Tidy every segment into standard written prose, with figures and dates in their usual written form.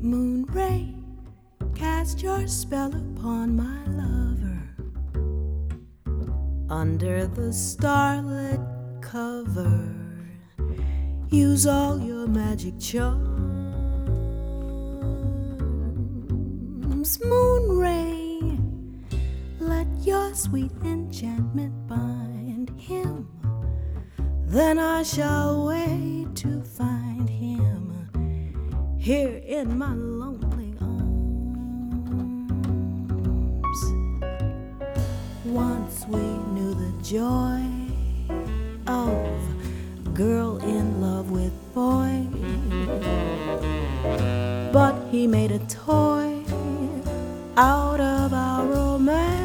Moon ray, cast your spell upon my lover. Under the starlit cover, use all your magic charms. Moon ray, let your sweet enchantment bind him. Then I shall wait to find him here in my lonely arms. Once we knew the joy of girl in love with boy, but he made a toy out of our romance.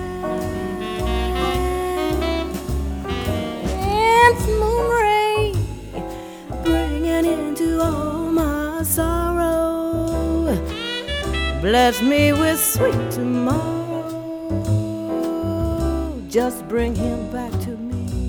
Moon ray, bringing into all my sorrow, bless me with sweet tomorrow. Just bring him back to me.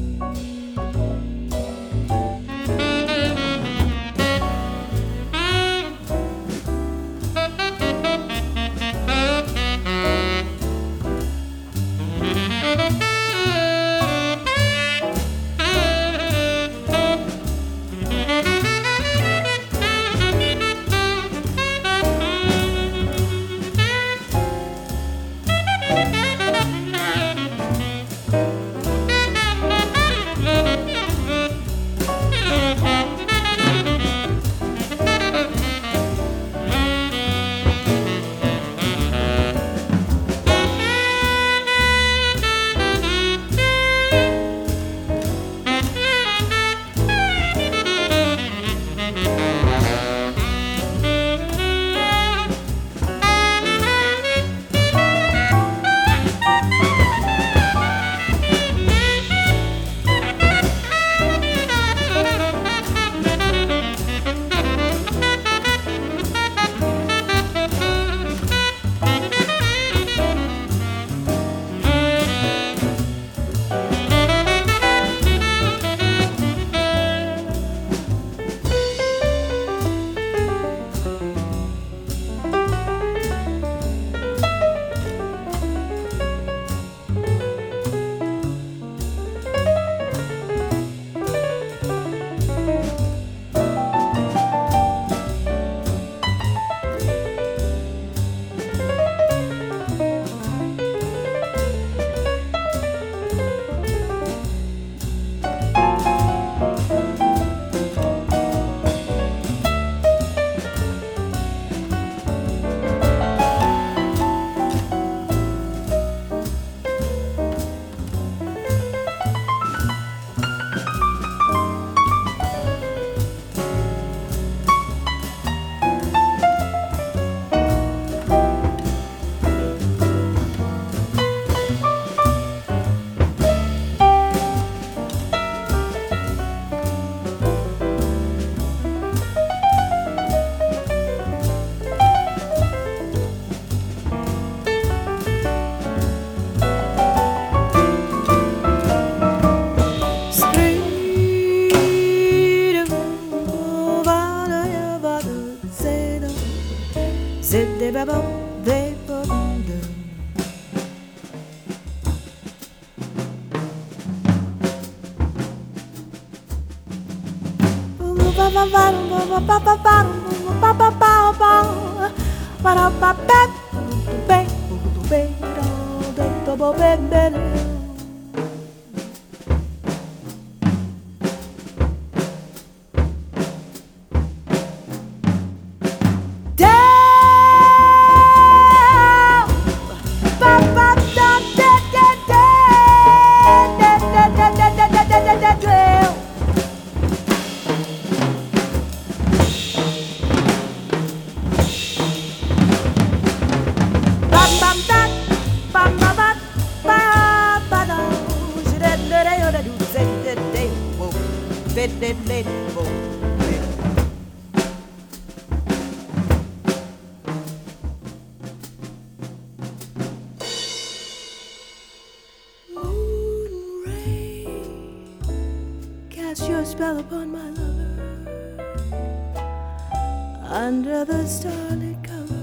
Cast your spell upon my lover under the starlit cover.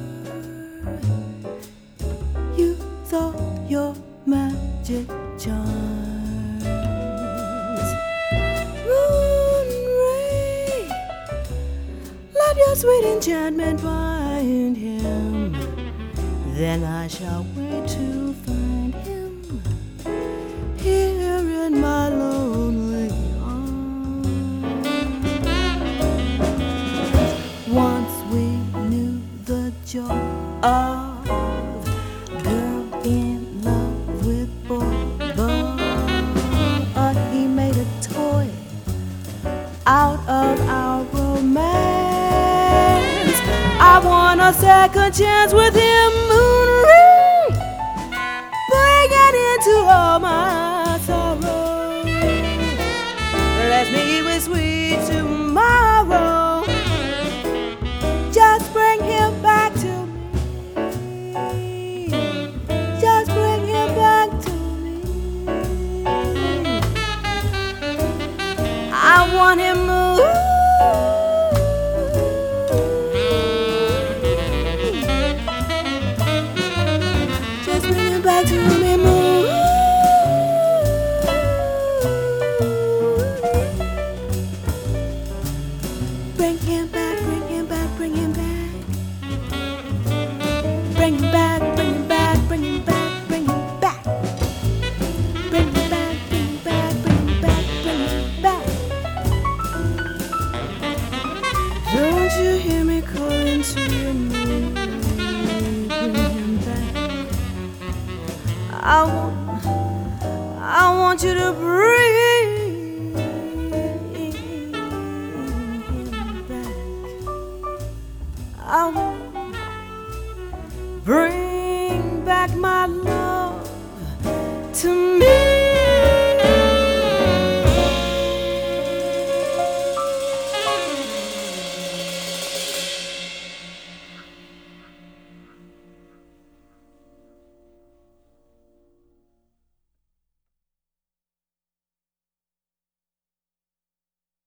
magic charms. Moon ray, let your sweet enchantment bind him, then I shall wait to find him here in my lonely arms. Once we knew the joy of girl in love with boy, but he made a toy out of our romance. I want a second chance with him, moon ray, bring it into all my sorrow. Let's meet with sweet tomorrow. Just bring him back to me. Just bring him back to me. I want him moved. Just bring him back to me, moved. Bring him back, bring him back, bring him back. Bring him back, bring him back, bring him back, bring him back. Bring him back, bring him back, bring him back, bring him back. Don't you hear me calling to your name? Bring him back. I want you to bring him back. I want bring back my love to me.